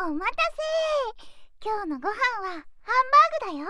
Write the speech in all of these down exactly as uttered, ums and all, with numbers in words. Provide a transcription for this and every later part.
お待たせ。今日のご飯はハンバーグだよ。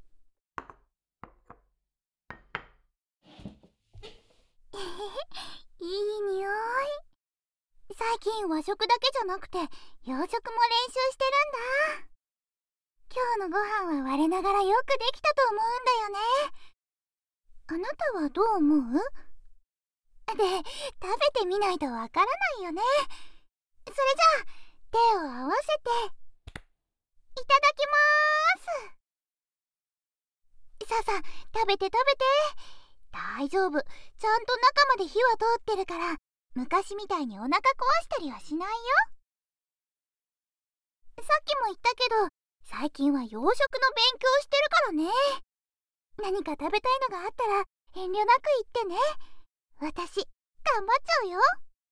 いい匂い。最近和食だけじゃなくて洋食も練習してるんだ。今日のご飯は我ながらよくできたと思うんだよね。あなたはどう思う？で、食べてみないとわからないよね。それじゃあ手を合わせていただきまーす。さあさあ、食べて食べて。大丈夫、ちゃんと中まで火は通ってるから、昔みたいにお腹壊したりはしないよ。さっきも言ったけど、最近は洋食の勉強してるからね。何か食べたいのがあったら遠慮なく言ってね。私、頑張っちゃうよ。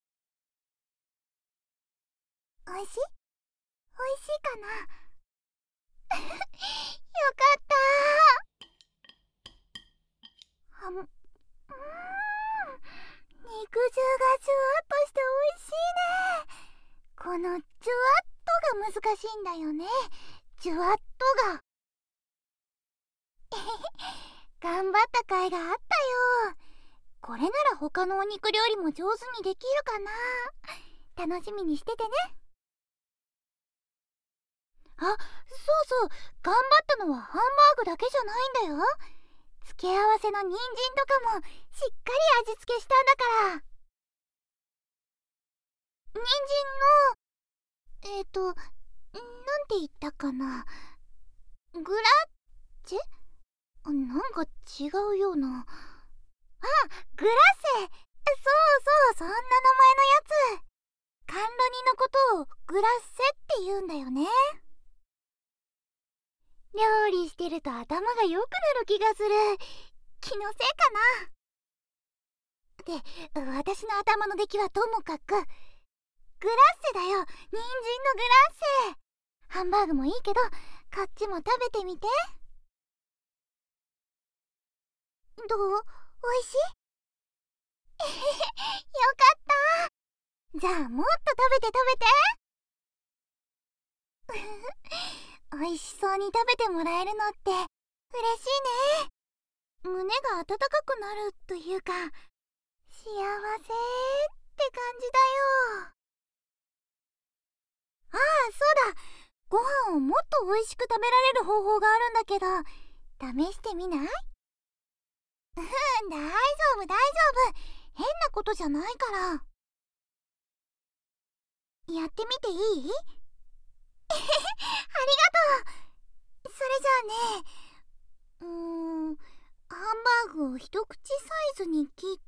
おいしい？おいしいかな？よかったー。はん、うーん、肉汁がジュワッとしておいしいね。このジュワッとが難しいんだよね。ジュワッとが。頑張った甲斐があったよ。これなら他のお肉料理も上手にできるかな。楽しみにしててね。あ、そうそう、頑張ったのはハンバーグだけじゃないんだよ。付け合わせの人参とかもしっかり味付けしたんだから。人参のえっとなんて言ったかな。グラッチェ？なんか違うような。あ、グラッセ。そうそう、そんな名前のやつ。甘露煮のことをグラッセって言うんだよね。料理してると頭が良くなる気がする。気のせいかな。で、私の頭の出来はともかく、グラッセだよ。人参のグラッセ。ハンバーグもいいけど、こっちも食べてみて。どう？おいしい？えへへ、よかった。じゃあもっと食べて食べて。おいしそうに食べてもらえるのって嬉しいね。胸が温かくなるというか、幸せって感じだよ。ああ、そうだ。ご飯をもっと美味しく食べられる方法があるんだけど、試してみない？うん、大丈夫大丈夫。変なことじゃないから。やってみていい？えへへ、ありがとう。それじゃあね、うーん、ハンバーグを一口サイズに切って、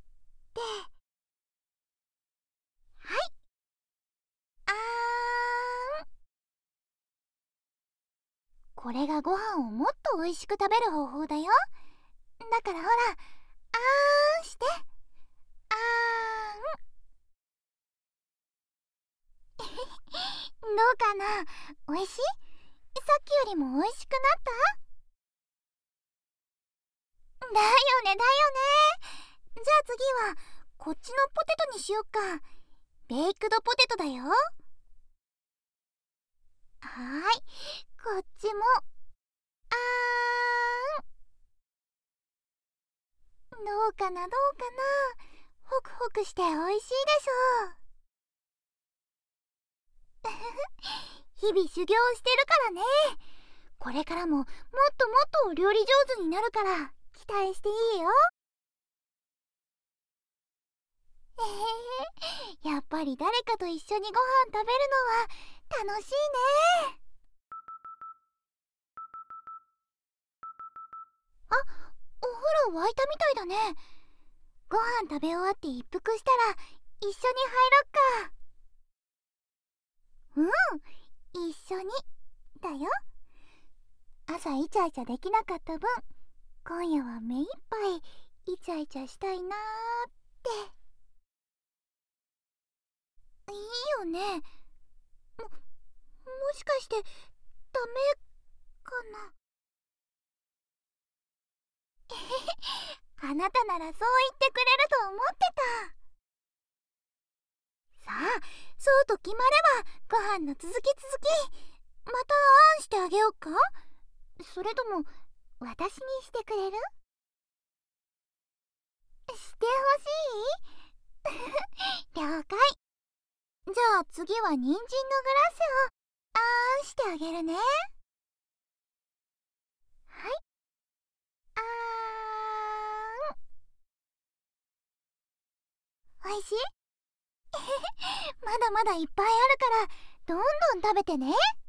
はい。あーん。これがご飯をもっと美味しく食べる方法だよ。だからほら、あーんして。あーん。どうかな？美味しい？さっきよりも美味しくなった？だよねだよね。じゃあ次はこっちのポテトにしよっか。ベイクドポテトだよ。はーい、こっちもあーん。どうかなどうかな。ホクホクして美味しいでしょう。日々修行してるからね。これからももっともっとお料理上手になるから期待していいよ。えへへ、やっぱり誰かと一緒にご飯食べるのは楽しいね。あ、お風呂沸いたみたいだね。ご飯食べ終わって一服したら一緒に入ろっか。うん、一緒にだよ。朝イチャイチャできなかった分、今夜は目いっぱいイチャイチャしたいなーって。いいよね。も、もしかしてダメかな。えへへ、あなたならそう言ってくれると思ってた。さあ、そうと決まればご飯の続き続きまたあんしてあげようか？それとも私にしてくれる？してほしい？了解。じゃあ次は人参のグラスをあーんしてあげるね。はい、あーん。おいしい？まだまだいっぱいあるからどんどん食べてね。